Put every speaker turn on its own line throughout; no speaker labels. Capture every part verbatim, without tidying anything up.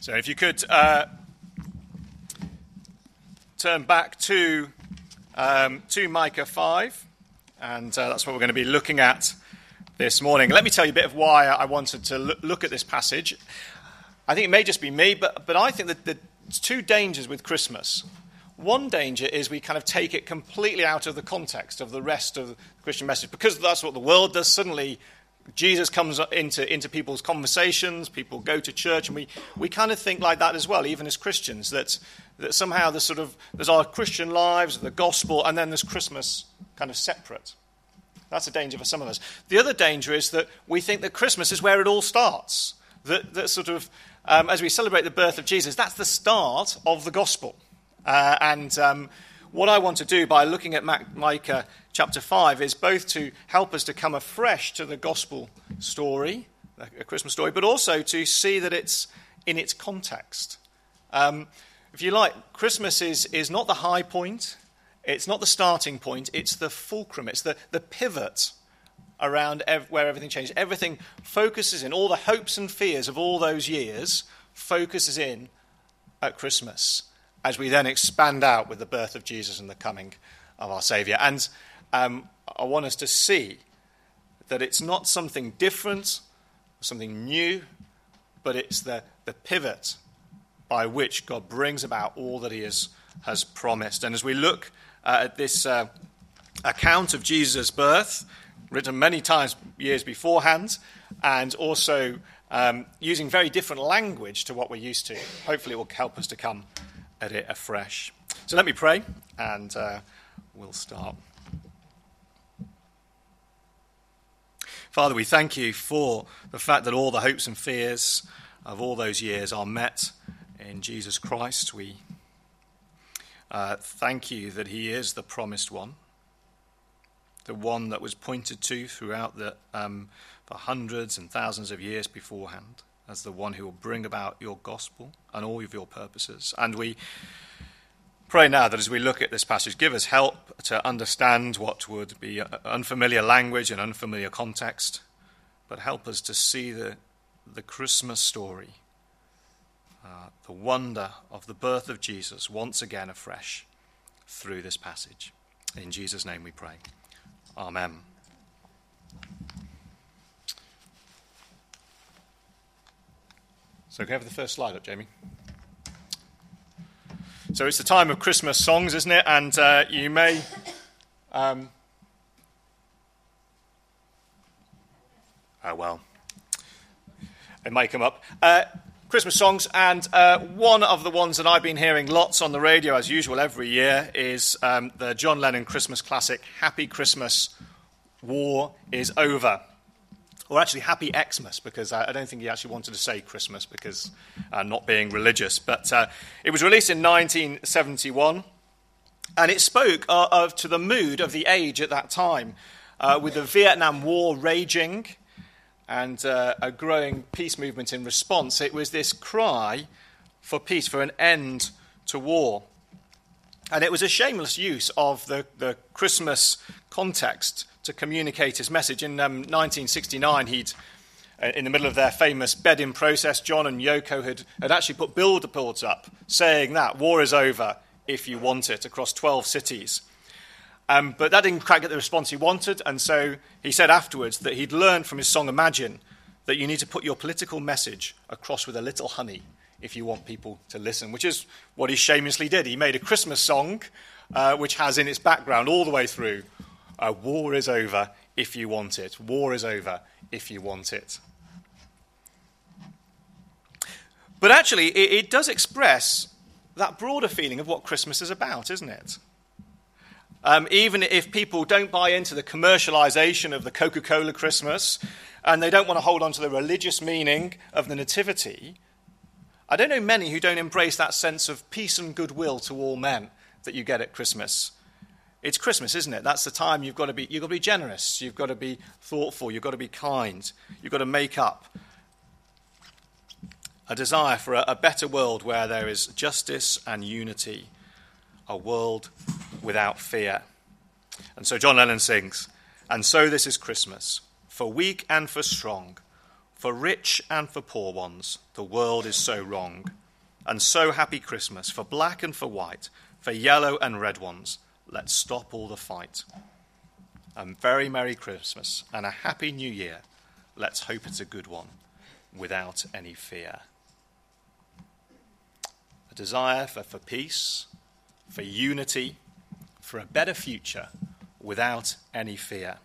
So if you could uh, turn back to, um, to Micah five, and uh, that's what we're going to be looking at this morning. Let me tell you a bit of why I wanted to look, look at this passage. I think it may just be me, but, but I think that there's two dangers with Christmas. One danger is we kind of take it completely out of the context of the rest of the Christian message, because that's what the world does. Suddenly Jesus comes into, into people's conversations, people go to church, and we, we kind of think like that as well, even as Christians, that, that somehow there's sort of there's our Christian lives, the gospel, and then there's Christmas kind of separate. That's a danger for some of us. The other danger is that we think that Christmas is where it all starts, that, that sort of, um, as we celebrate the birth of Jesus, that's the start of the gospel. Uh, and um, what I want to do by looking at Micah chapter five is both to help us to come afresh to the gospel story, a Christmas story, but also to see that it's in its context. Um, if you like, Christmas is, is not the high point, it's not the starting point, it's the fulcrum, it's the, the pivot around ev- where everything changes. Everything focuses in, all the hopes and fears of all those years focuses in at Christmas, as we then expand out with the birth of Jesus and the coming of our Saviour. And um, I want us to see that it's not something different, something new, but it's the, the pivot by which God brings about all that he has, has promised. And as we look uh, at this uh, account of Jesus' birth, written many times years beforehand, and also um, using very different language to what we're used to, hopefully it will help us to come at it afresh. So let me pray, and uh, we'll start. Father, we thank you for the fact that all the hopes and fears of all those years are met in Jesus Christ. We uh, thank you that he is the promised one, the one that was pointed to throughout the um, for hundreds and thousands of years beforehand, as the one who will bring about your gospel and all of your purposes. And we pray now that as we look at this passage, give us help to understand what would be unfamiliar language and unfamiliar context, but help us to see the, the Christmas story, uh, the wonder of the birth of Jesus once again afresh through this passage. In Jesus' name we pray. Amen. So can we have the first slide up, Jamie? So it's the time of Christmas songs, isn't it? And uh, you may... Um, oh, well. It may come up. Uh, Christmas songs, and uh, one of the ones that I've been hearing lots on the radio, as usual, every year, is um, the John Lennon Christmas classic, Happy Christmas, War is Over. Or actually, Happy Xmas, because I don't think he actually wanted to say Christmas, because uh, not being religious. But uh, it was released in nineteen seventy-one, and it spoke uh, of to the mood of the age at that time, uh, with the Vietnam War raging and uh, a growing peace movement in response. It was this cry for peace, for an end to war. And it was a shameless use of the, the Christmas context to communicate his message. In um, nineteen sixty-nine, he'd, uh, in the middle of their famous bed-in process, John and Yoko had, had actually put billboards up saying that war is over if you want it, across twelve cities. Um, but that didn't quite get the response he wanted, and so he said afterwards that he'd learned from his song Imagine that you need to put your political message across with a little honey if you want people to listen, which is what he shamelessly did. He made a Christmas song uh, which has in its background all the way through, Uh, war is over if you want it. War is over if you want it. But actually, it, it does express that broader feeling of what Christmas is about, isn't it? Um, even if people don't buy into the commercialization of the Coca-Cola Christmas, and they don't want to hold on to the religious meaning of the Nativity, I don't know many who don't embrace that sense of peace and goodwill to all men that you get at Christmas. It's Christmas, isn't it? That's the time you've got to be, you've got to be generous, you've got to be thoughtful, you've got to be kind, you've got to make up a desire for a, a better world where there is justice and unity, a world without fear. And so John Lennon sings, "And so this is Christmas, for weak and for strong, For rich and for poor ones, the world is so wrong. And so happy Christmas, for black and for white, for yellow and red ones. Let's stop all the fight. A very Merry Christmas and a Happy New Year. Let's hope it's a good one, without any fear. A desire for, for peace, for unity, for a better future, without any fear.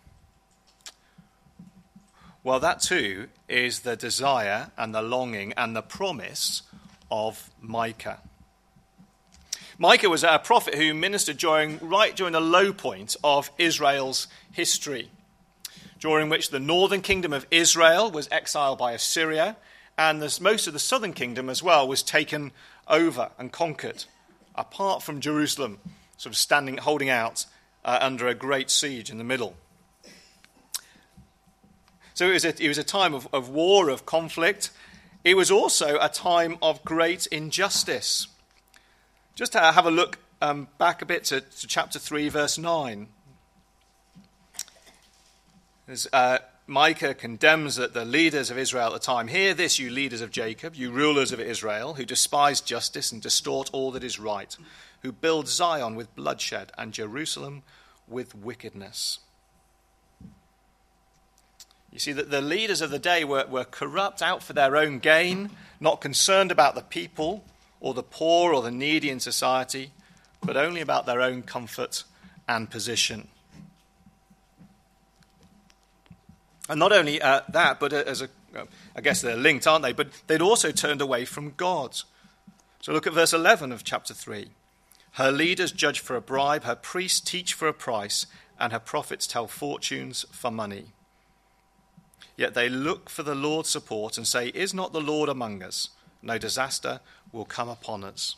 Well, that too is the desire and the longing and the promise of Micah. Micah was a prophet who ministered during right during the low point of Israel's history, during which the northern kingdom of Israel was exiled by Assyria, and this, most of the southern kingdom as well was taken over and conquered, apart from Jerusalem, sort of standing, holding out uh, under a great siege in the middle. So it was a, it was a time of, of war, of conflict. It was also a time of great injustice. Just to have a look um, back a bit to, to chapter three, verse nine. As uh, Micah condemns the, the leaders of Israel at the time. Hear this, you leaders of Jacob, you rulers of Israel, who despise justice and distort all that is right, who build Zion with bloodshed and Jerusalem with wickedness. You see that the leaders of the day were, were corrupt, out for their own gain, not concerned about the people or the poor or the needy in society, but only about their own comfort and position. And not only uh, that, but as a, I guess they're linked, aren't they? But they'd also turned away from God. So look at verse eleven of chapter three. Her leaders judge for a bribe, her priests teach for a price, and her prophets tell fortunes for money. Yet they look for the Lord's support and say, is not the Lord among us? No disaster will come upon us.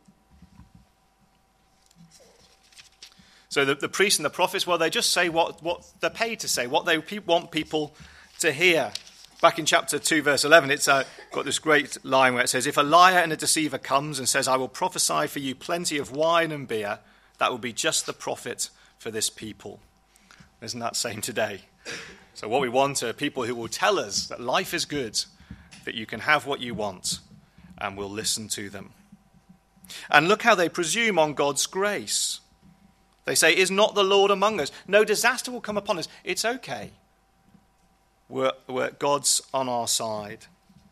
So the, the priests and the prophets, well, they just say what, what they're paid to say, what they pe- want people to hear. Back in chapter two, verse eleven, it's uh, got this great line where it says, if a liar and a deceiver comes and says, I will prophesy for you plenty of wine and beer, that will be just the profit for this people. Isn't that same today? So what we want are people who will tell us that life is good, that you can have what you want, and we'll listen to them. And look how they presume on God's grace. They say, is not the Lord among us? No disaster will come upon us. It's okay. We're, we're, God's on our side.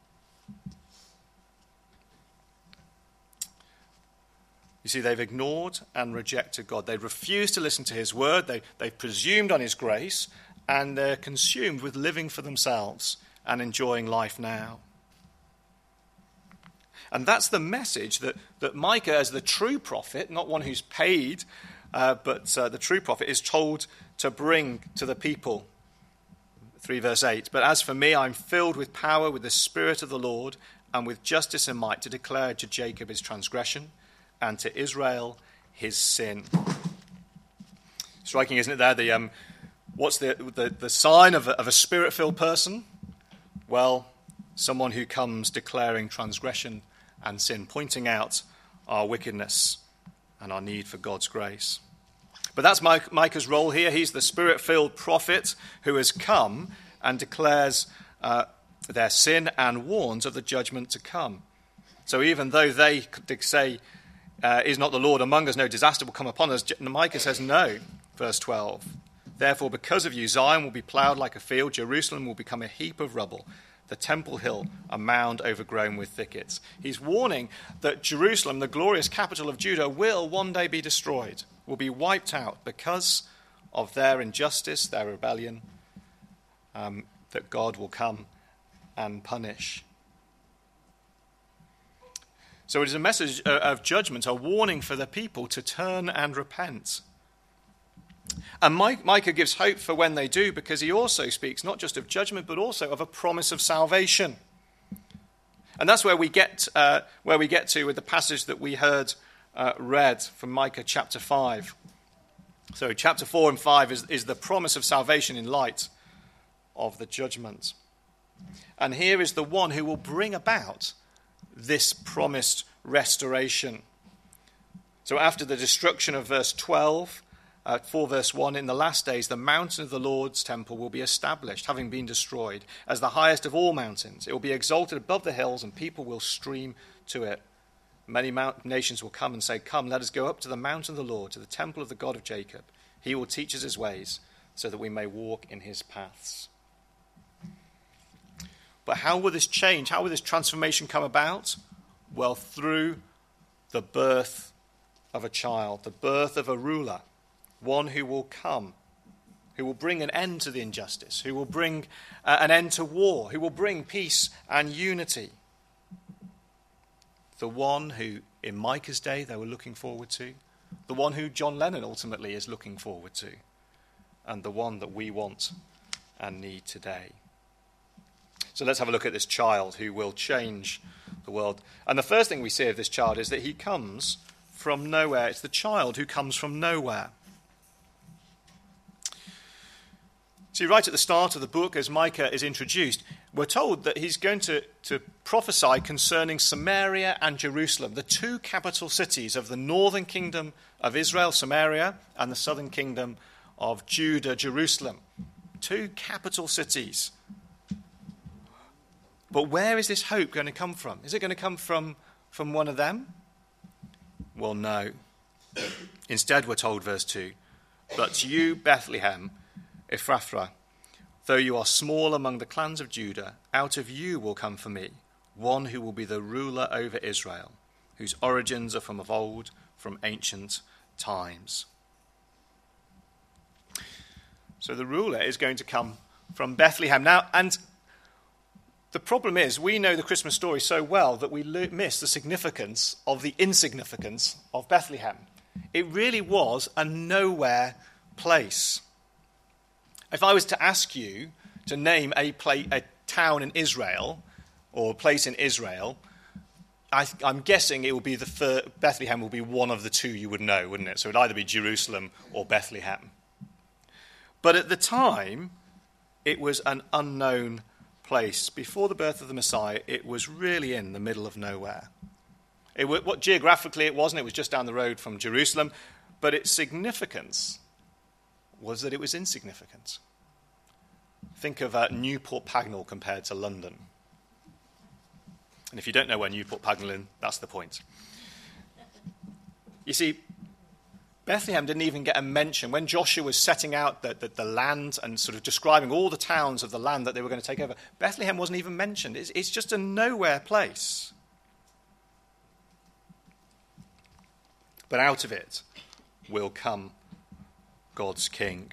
You see, they've ignored and rejected God. They've refused to listen to his word. They, they've presumed on his grace. And they're consumed with living for themselves and enjoying life now. And that's the message that, that Micah, as the true prophet, not one who's paid, uh, but uh, the true prophet, is told to bring to the people. three verse eight, but as for me, I'm filled with power, with the Spirit of the Lord, and with justice and might to declare to Jacob his transgression, and to Israel his sin. Striking, isn't it, there, the... Um, What's the, the, the sign of a, of a spirit-filled person? Well, someone who comes declaring transgression and sin, pointing out our wickedness and our need for God's grace. But that's Micah's role here. He's the spirit-filled prophet who has come and declares uh, their sin and warns of the judgment to come. So even though they say, uh, is not the Lord among us, no disaster will come upon us, Micah says no, verse twelve. Therefore, because of you, Zion will be plowed like a field, Jerusalem will become a heap of rubble, the temple hill a mound overgrown with thickets. He's warning that Jerusalem, the glorious capital of Judah, will one day be destroyed, will be wiped out because of their injustice, their rebellion, um, that God will come and punish. So it is a message of judgment, a warning for the people to turn and repent. And Micah gives hope for when they do, because he also speaks not just of judgment, but also of a promise of salvation. And that's where we get uh, where we get to with the passage that we heard uh, read from Micah chapter five. So chapter four and five is, is the promise of salvation in light of the judgment. And here is the one who will bring about this promised restoration. So after the destruction of verse twelve, uh, four verse one, in the last days the mountain of the Lord's temple will be established, having been destroyed, as the highest of all mountains. It will be exalted above the hills, and people will stream to it. Many mount- nations will come and say, come, let us go up to the mountain of the Lord, to the temple of the God of Jacob. He will teach us his ways, so that we may walk in his paths. But how will this change? How will this transformation come about? Well, through the birth of a child, the birth of a ruler, one who will come, who will bring an end to the injustice, who will bring uh, an end to war, who will bring peace and unity. The one who, in Micah's day, they were looking forward to, the one who John Lennon ultimately is looking forward to, and the one that we want and need today. So let's have a look at this child who will change the world. And the first thing we see of this child is that he comes from nowhere. It's the child who comes from nowhere. See, right at the start of the book, as Micah is introduced, we're told that he's going to, to prophesy concerning Samaria and Jerusalem, the two capital cities of the northern kingdom of Israel, Samaria, and the southern kingdom of Judah, Jerusalem. Two capital cities. But where is this hope going to come from? Is it going to come from, from one of them? Well, no. Instead, we're told, verse two, but you, Bethlehem, Ephrathah, though you are small among the clans of Judah, out of you will come for me one who will be the ruler over Israel, whose origins are from of old, from ancient times. So the ruler is going to come from Bethlehem. Now, and the problem is, we know the Christmas story so well that we miss the significance of the insignificance of Bethlehem. It really was a nowhere place. If I was to ask you to name a, pla- a town in Israel, or a place in Israel, I, I'm guessing it will be the fir- Bethlehem will be one of the two you would know, wouldn't it? So it would either be Jerusalem or Bethlehem. But at the time, it was an unknown place. Before the birth of the Messiah, it was really in the middle of nowhere. It, what geographically it wasn't, it was just down the road from Jerusalem, but its significance was that it was insignificant. Think of uh, Newport Pagnell compared to London. And if you don't know where Newport Pagnell is, that's the point. You see, Bethlehem didn't even get a mention. When Joshua was setting out the, the, the land and sort of describing all the towns of the land that they were going to take over, Bethlehem wasn't even mentioned. It's, it's just a nowhere place. But out of it will come God's King.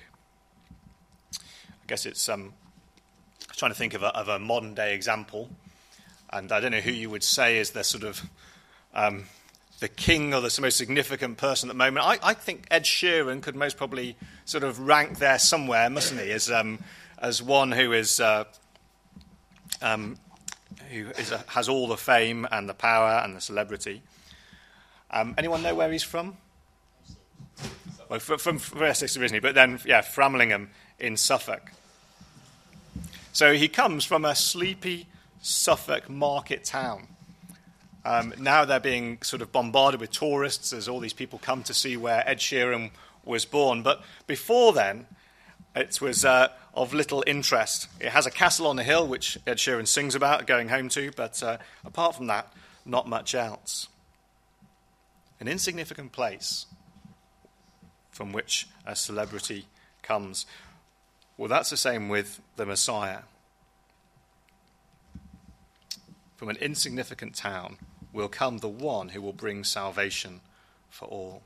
I guess it's, um, I was trying to think of a, of a modern day example, and I don't know who you would say is the sort of um, the king or the most significant person at the moment. I, I think Ed Sheeran could most probably sort of rank there somewhere, mustn't he, as um, as one who is uh, um, who is a, has all the fame and the power and the celebrity. Um, anyone know where he's from? Well, from, from Essex originally, but then, yeah, Framlingham in Suffolk. So he comes from a sleepy Suffolk market town. Um, now they're being sort of bombarded with tourists as all these people come to see where Ed Sheeran was born. But before then, it was uh, of little interest. It has a castle on a hill, which Ed Sheeran sings about going home to, but uh, apart from that, not much else. An insignificant place from which a celebrity comes. Well, that's the same with the Messiah. From an insignificant town will come the one who will bring salvation for all.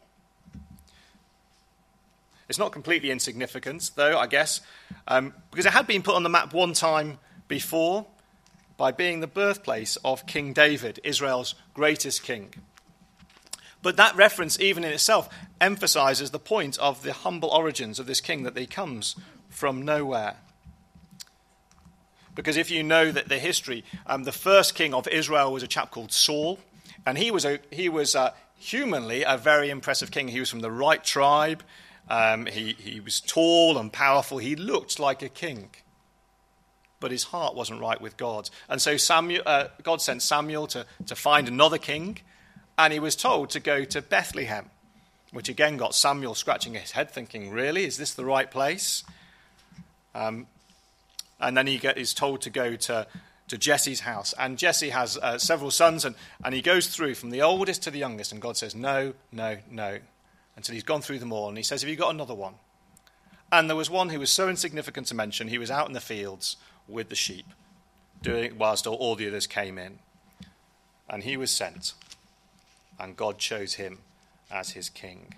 It's not completely insignificant, though, I guess, um, because it had been put on the map one time before by being the birthplace of King David, Israel's greatest king. But that reference, even in itself, emphasizes the point of the humble origins of this king, that he comes from nowhere. Because if you know that the history, um, the first king of Israel was a chap called Saul, and he was a, he was uh, humanly a very impressive king. He was from the right tribe. Um, he he was tall and powerful. He looked like a king, but his heart wasn't right with God. And so Samuel, uh, God sent Samuel to to find another king. And he was told to go to Bethlehem, which again got Samuel scratching his head thinking, really, is this the right place? Um, and then he get, is told to go to, to Jesse's house. And Jesse has uh, several sons, and, and he goes through from the oldest to the youngest, and God says, no, no, no, until he's gone through them all. And he says, have you got another one? And there was one who was so insignificant to mention, he was out in the fields with the sheep, doing it whilst all, all the others came in. And he was sent, and God chose him as his king.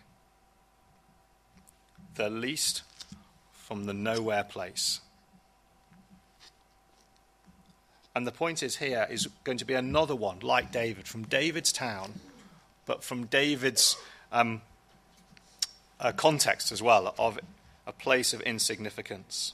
The least from the nowhere place. And the point is here is going to be another one like David, from David's town, but from David's um, uh, context as well, of a place of insignificance.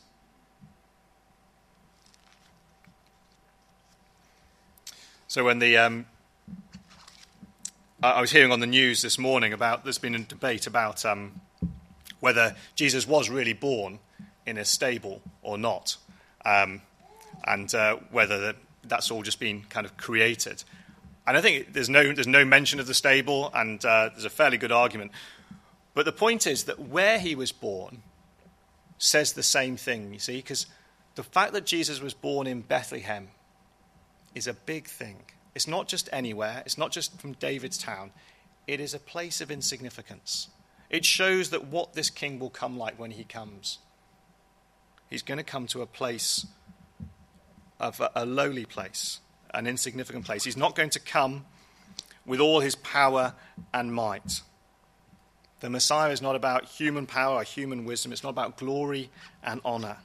So when the um, I was hearing on the news this morning about, there's been a debate about um, whether Jesus was really born in a stable or not, um, and uh, whether that, that's all just been kind of created. And I think there's no there's no mention of the stable, and uh, there's a fairly good argument. But the point is that where he was born says the same thing, you see, because the fact that Jesus was born in Bethlehem is a big thing. It's not just anywhere. It's not just from David's town. It is a place of insignificance. It shows that what this king will come like when he comes. He's going to come to a place of a, a lowly place, an insignificant place. He's not going to come with all his power and might. The Messiah is not about human power or human wisdom. It's not about glory and honor.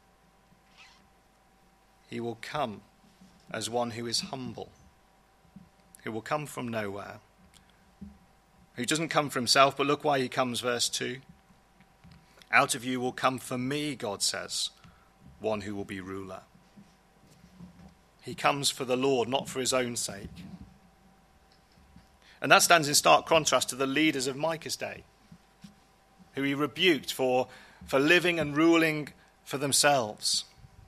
He will come as one who is humble, who will come from nowhere, who doesn't come for himself, but look why he comes, verse two. Out of you will come for me, God says, one who will be ruler. He comes for the Lord, not for his own sake. And that stands in stark contrast to the leaders of Micah's day, who he rebuked for, for living and ruling for themselves.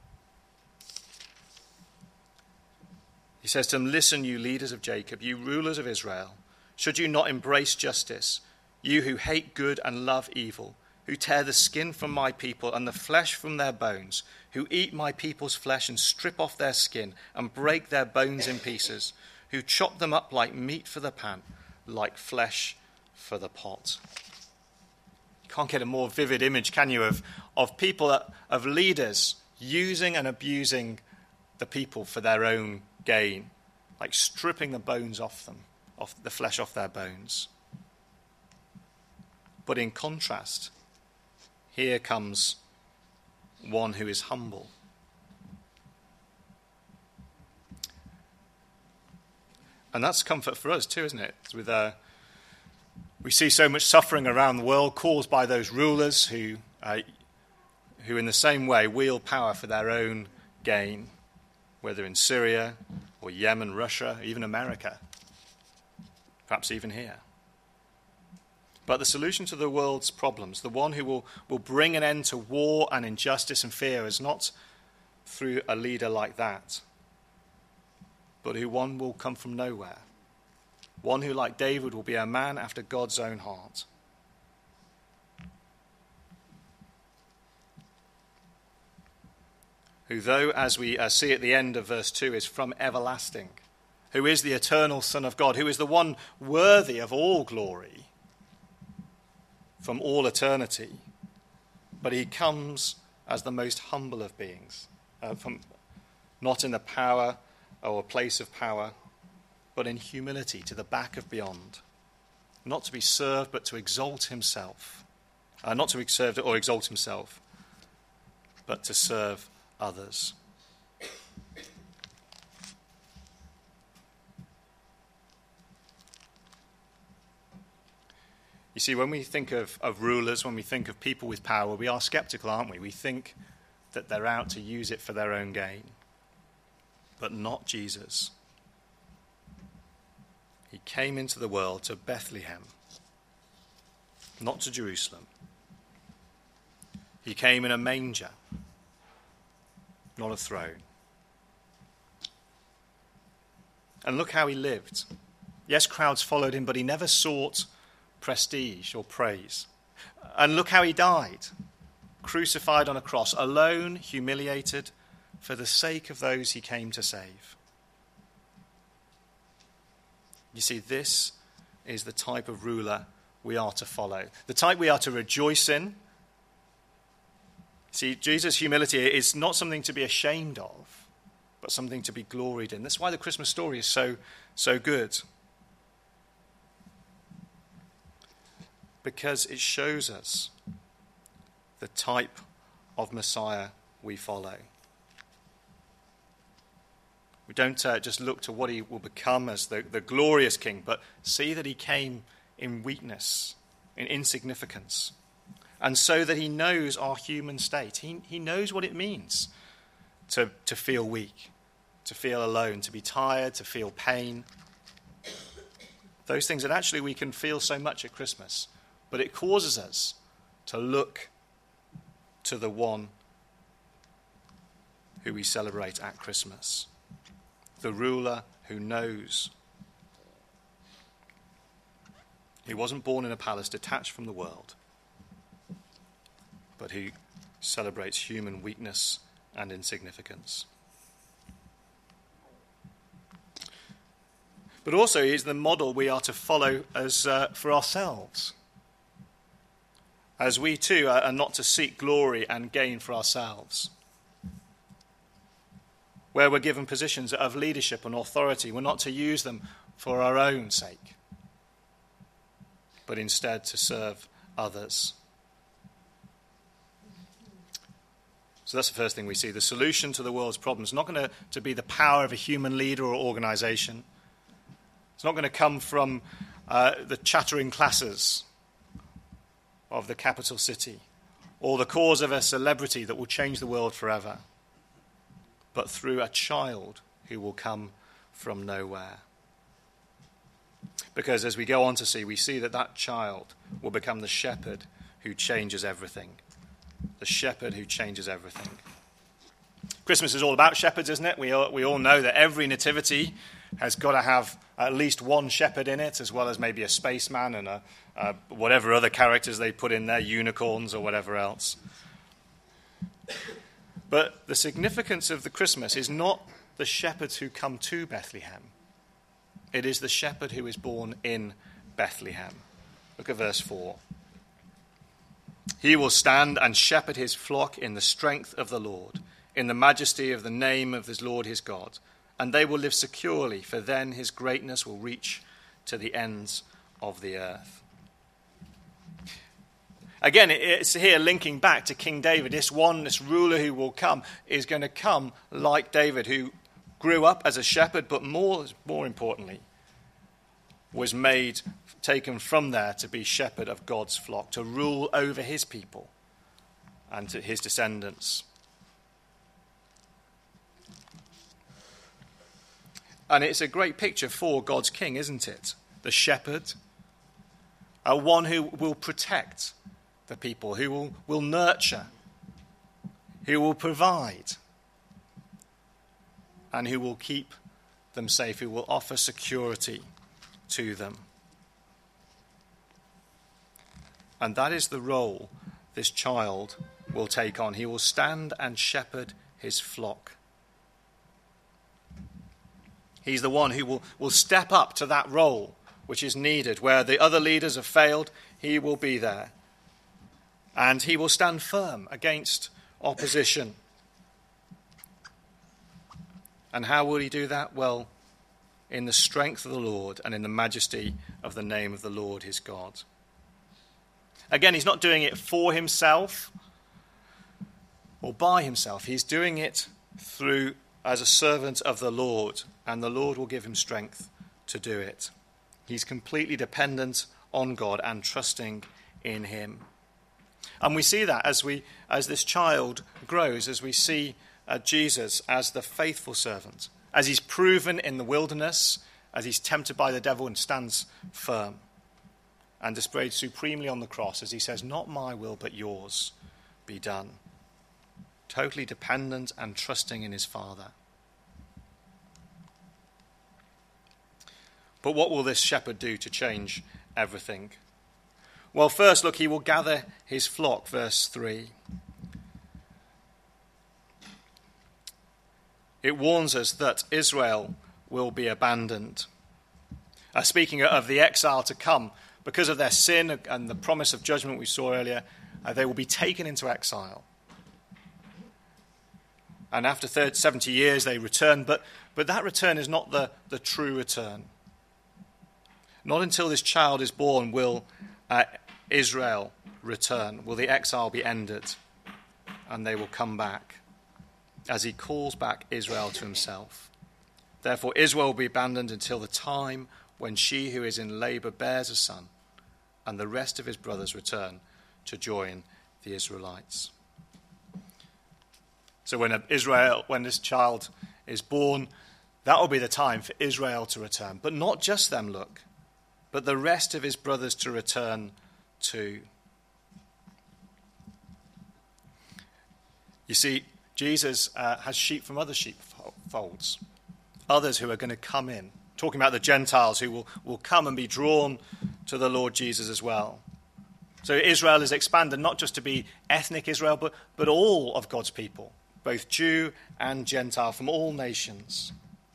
He says to them, listen, you leaders of Jacob, you rulers of Israel, should you not embrace justice, you who hate good and love evil, who tear the skin from my people and the flesh from their bones, who eat my people's flesh and strip off their skin and break their bones in pieces, who chop them up like meat for the pan, like flesh for the pot. You can't get a more vivid image, can you, of, of people, that, of leaders using and abusing the people for their own gain, like stripping the bones off them, off the flesh off their bones. But in contrast, here comes one who is humble. And that's comfort for us too, isn't it? With uh, we see so much suffering around the world caused by those rulers who, uh, who in the same way wield power for their own gain, whether in Syria or Yemen, Russia, even America, perhaps even here. But the solution to the world's problems, the one who will, will bring an end to war and injustice and fear, is not through a leader like that, but who one will come from nowhere. One who, like David, will be a man after God's own heart. Who, though, as we uh, see at the end of verse two, is from everlasting, who is the eternal Son of God, who is the one worthy of all glory from all eternity, but he comes as the most humble of beings, uh, from, not in the power or a place of power, but in humility to the back of beyond, not to be served, but to exalt himself, uh, not to be served or exalt himself, but to serve others. You see, when we think of, of rulers, when we think of people with power, we are skeptical, aren't we? We think that they're out to use it for their own gain. But not Jesus. He came into the world to Bethlehem, not to Jerusalem. He came in a manger, not a throne. And look how he lived. Yes, crowds followed him, but he never sought prestige or praise. And look how he died, crucified on a cross, alone, humiliated, for the sake of those he came to save. You see, this is the type of ruler we are to follow, the type we are to rejoice in. See, Jesus' humility is not something to be ashamed of, but something to be gloried in. That's why the Christmas story is so, so good. Because it shows us the type of Messiah we follow. We don't uh, just look to what he will become as the, the glorious king, but see that he came in weakness, in insignificance, and so that he knows our human state. He, he knows what it means to, to feel weak, to feel alone, to be tired, to feel pain. Those things that actually we can feel so much at Christmas, but it causes us to look to the one who we celebrate at Christmas. The ruler who knows. He wasn't born in a palace detached from the world, but who celebrates human weakness and insignificance. But also he is the model we are to follow as uh, for ourselves, as we too are not to seek glory and gain for ourselves. Where we're given positions of leadership and authority, we're not to use them for our own sake, but instead to serve others. So that's the first thing we see. The solution to the world's problems is not going to, to be the power of a human leader or organization. It's not going to come from uh, the chattering classes of the capital city or the cause of a celebrity that will change the world forever, but through a child who will come from nowhere. Because as we go on to see, we see that that child will become the shepherd who changes everything. The shepherd who changes everything. Christmas is all about shepherds, isn't it? We all, we all know that every nativity has got to have at least one shepherd in it, as well as maybe a spaceman and a, uh, whatever other characters they put in there, unicorns or whatever else. But the significance of the Christmas is not the shepherds who come to Bethlehem. It is the shepherd who is born in Bethlehem. Look at verse four. He will stand and shepherd his flock in the strength of the Lord, in the majesty of the name of his Lord his God. And they will live securely, for then his greatness will reach to the ends of the earth. Again, it's here linking back to King David. This one, this ruler who will come, is going to come like David, who grew up as a shepherd, but more, more importantly, was made, taken from there to be shepherd of God's flock, to rule over his people and to his descendants. And it's a great picture for God's king, isn't it? The shepherd, a one who will protect the people, who will, will nurture, who will provide, and who will keep them safe, who will offer security to them. And that is the role this child will take on. He will stand and shepherd his flock. He's the one who will, will step up to that role which is needed. Where the other leaders have failed, he will be there. And he will stand firm against opposition. And how will he do that? Well, in the strength of the Lord and in the majesty of the name of the Lord his God. Again, he's not doing it for himself or by himself. He's doing it through as a servant of the Lord, and the Lord will give him strength to do it. He's completely dependent on God and trusting in him. And we see that as we, as this child grows, as we see uh, Jesus as the faithful servant, as he's proven in the wilderness, as he's tempted by the devil and stands firm, and displayed supremely on the cross as he says, "Not my will, but yours be done." Totally dependent and trusting in his Father. But what will this shepherd do to change everything? Well, first, look, he will gather his flock, verse three. It warns us that Israel will be abandoned. Uh, speaking of the exile to come, because of their sin and the promise of judgment we saw earlier, uh, they will be taken into exile. And after thirty, seventy years, they return, but, but that return is not the, the true return. Not until this child is born will uh, Israel return, will the exile be ended, and they will come back, as he calls back Israel to himself. Therefore, Israel will be abandoned until the time when she who is in labor bears a son, and the rest of his brothers return to join the Israelites. So when Israel, when this child is born, that will be the time for Israel to return. But not just them, look, but the rest of his brothers to return too. You see, Jesus uh, has sheep from other sheepfolds, others who are going to come in. Talking about the Gentiles who will, will come and be drawn to the Lord Jesus as well. So Israel is expanded not just to be ethnic Israel, but, but all of God's people, both Jew and Gentile, from all nations,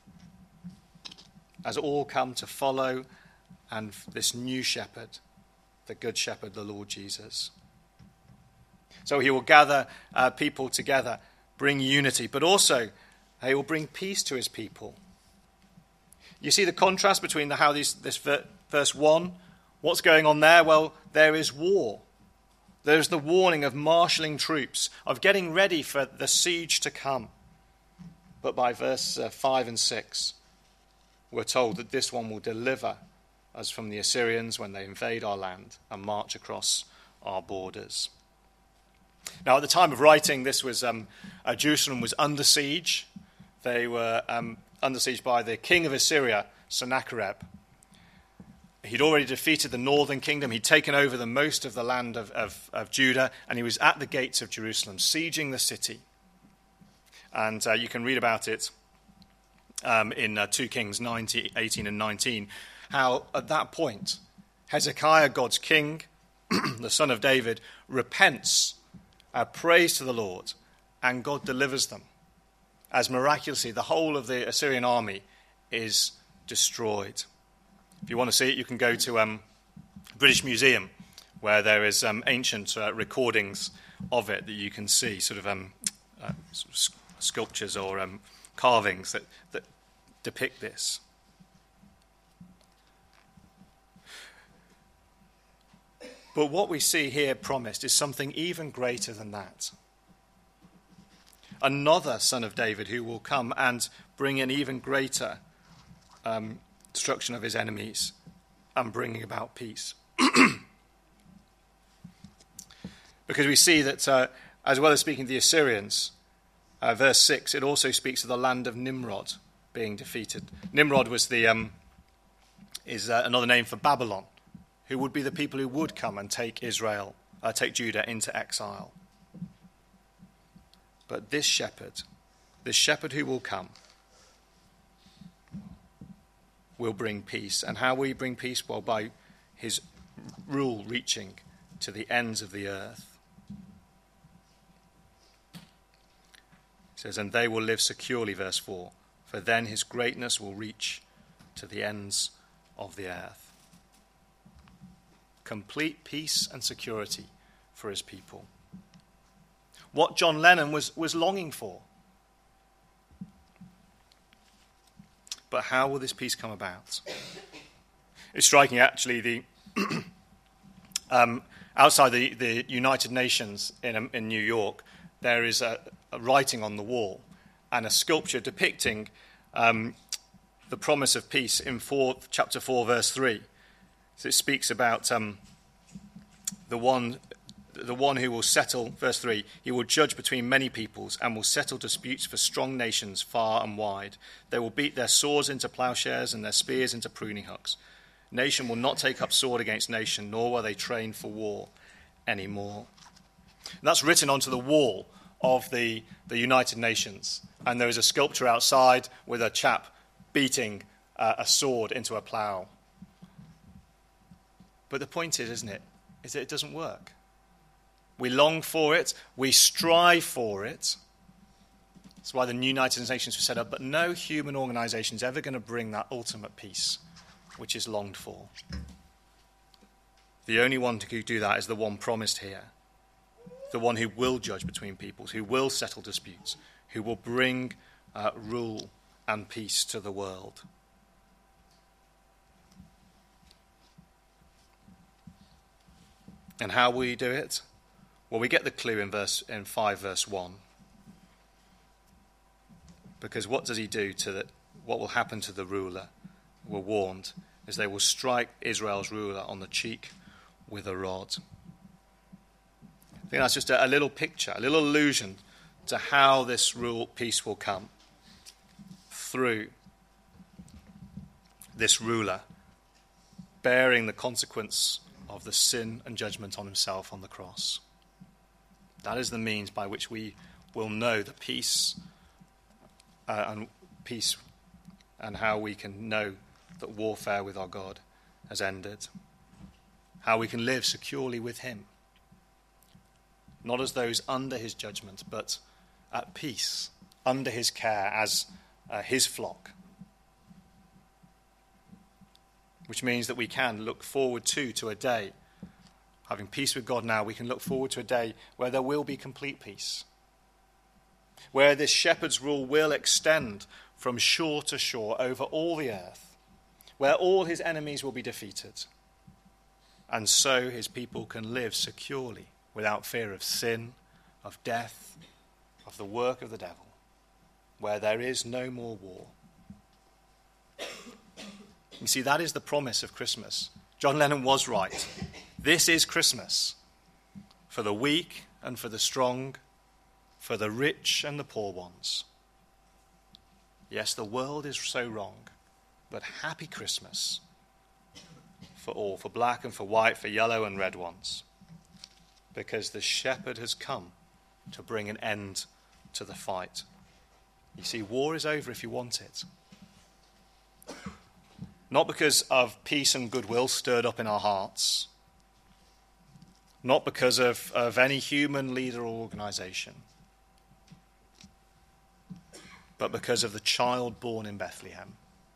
as all come to follow and this new shepherd, the good shepherd, the Lord Jesus. So he will gather uh, people together, bring unity, but also he will bring peace to his people. You see the contrast between the, how these, this verse one, what's going on there? Well, there is war. There's the warning of marshalling troops, of getting ready for the siege to come. But by verse uh, five and six, we're told that this one will deliver us from the Assyrians when they invade our land and march across our borders. Now, at the time of writing, this was um, uh, Jerusalem was under siege. They were um, under siege by the king of Assyria, Sennacherib. He'd already defeated the northern kingdom. He'd taken over the most of the land of, of, of Judah, and he was at the gates of Jerusalem, sieging the city. And uh, you can read about it um, in uh, two Kings nineteen, eighteen and nineteen, how at that point, Hezekiah, God's king, the son of David, repents, uh, prays to the Lord, and God delivers them. As miraculously, the whole of the Assyrian army is destroyed. If you want to see it, you can go to um, British Museum, where there is um, ancient uh, recordings of it that you can see, sort of, um, uh, sort of sculptures or um, carvings that, that depict this. But what we see here promised is something even greater than that. Another son of David who will come and bring an even greater um, destruction of his enemies and bringing about peace. Because we see that uh, as well as speaking to the Assyrians, uh, verse six, it also speaks of the land of Nimrod being defeated. Nimrod was the um, is uh, another name for Babylon, who would be the people who would come and take Israel, uh, take Judah into exile. But this shepherd, this shepherd who will come, will bring peace. And how will he bring peace? Well, by his rule reaching to the ends of the earth. It says, and they will live securely, verse four, for then his greatness will reach to the ends of the earth. Complete peace and security for his people. What John Lennon was, was longing for. But how will this peace come about? It's striking, actually, the um, outside the, the United Nations in, in New York, there is a, a writing on the wall and a sculpture depicting um, the promise of peace in four, chapter four, verse three. So it speaks about um, the one... The one who will settle, verse three, he will judge between many peoples and will settle disputes for strong nations far and wide. They will beat their swords into plowshares and their spears into pruning hooks. Nation will not take up sword against nation, nor will they train for war anymore. And that's written onto the wall of the, the United Nations. And there is a sculpture outside with a chap beating uh, a sword into a plow. But the point is, isn't it? is that it doesn't work. We long for it, we strive for it. That's why the United Nations was set up, but no human organisation is ever going to bring that ultimate peace which is longed for. The only one who can do that is the one promised here, the one who will judge between peoples, who will settle disputes, who will bring uh, rule and peace to the world. And how will he do it? Well, we get the clue in verse in five verse one. Because what does he do to the, what will happen to the ruler? We're warned is they will strike Israel's ruler on the cheek with a rod. I think that's just a, a little picture, a little allusion to how this rule peace will come through this ruler bearing the consequence of the sin and judgment on himself on the cross. That is the means by which we will know the peace uh, and peace and how we can know that warfare with our God has ended. How we can live securely with him. Not as those under his judgment, but at peace, under his care as uh, his flock. Which means that we can look forward to, to a day, having peace with God now, we can look forward to a day where there will be complete peace. Where this shepherd's rule will extend from shore to shore over all the earth. Where all his enemies will be defeated. And so his people can live securely without fear of sin, of death, of the work of the devil. Where there is no more war. You see, that is the promise of Christmas. John Lennon was right. This is Christmas. For the weak and for the strong, for the rich and the poor ones. Yes, the world is so wrong, but happy Christmas for all, for black and for white, for yellow and red ones. Because the shepherd has come to bring an end to the fight. You see, war is over if you want it. Not because of peace and goodwill stirred up in our hearts. Not because of, of any human leader or organisation. But because of the child born in Bethlehem.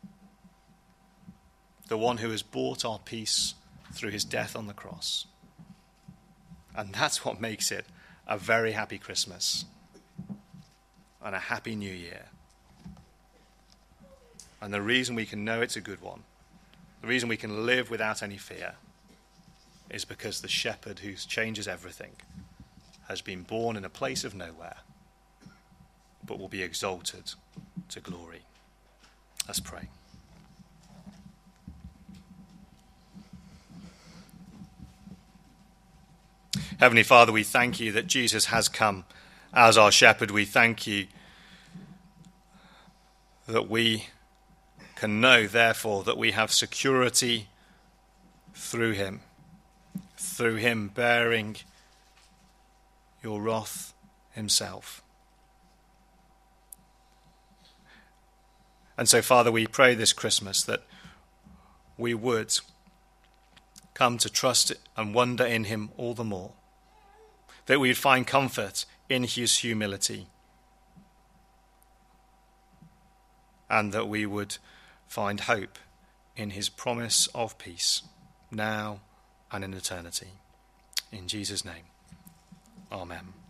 The one who has bought our peace through his death on the cross. And that's what makes it a very happy Christmas. And a happy New Year. And the reason we can know it's a good one, the reason we can live without any fear, is because the shepherd who changes everything has been born in a place of nowhere, but will be exalted to glory. Let's pray. Heavenly Father, we thank you that Jesus has come as our shepherd. We thank you that we can know, therefore, that we have security through him, through him bearing your wrath himself. And so, Father, we pray this Christmas that we would come to trust and wonder in him all the more, that we would find comfort in his humility, and that we would find hope in his promise of peace, now and in eternity. In Jesus' name, amen.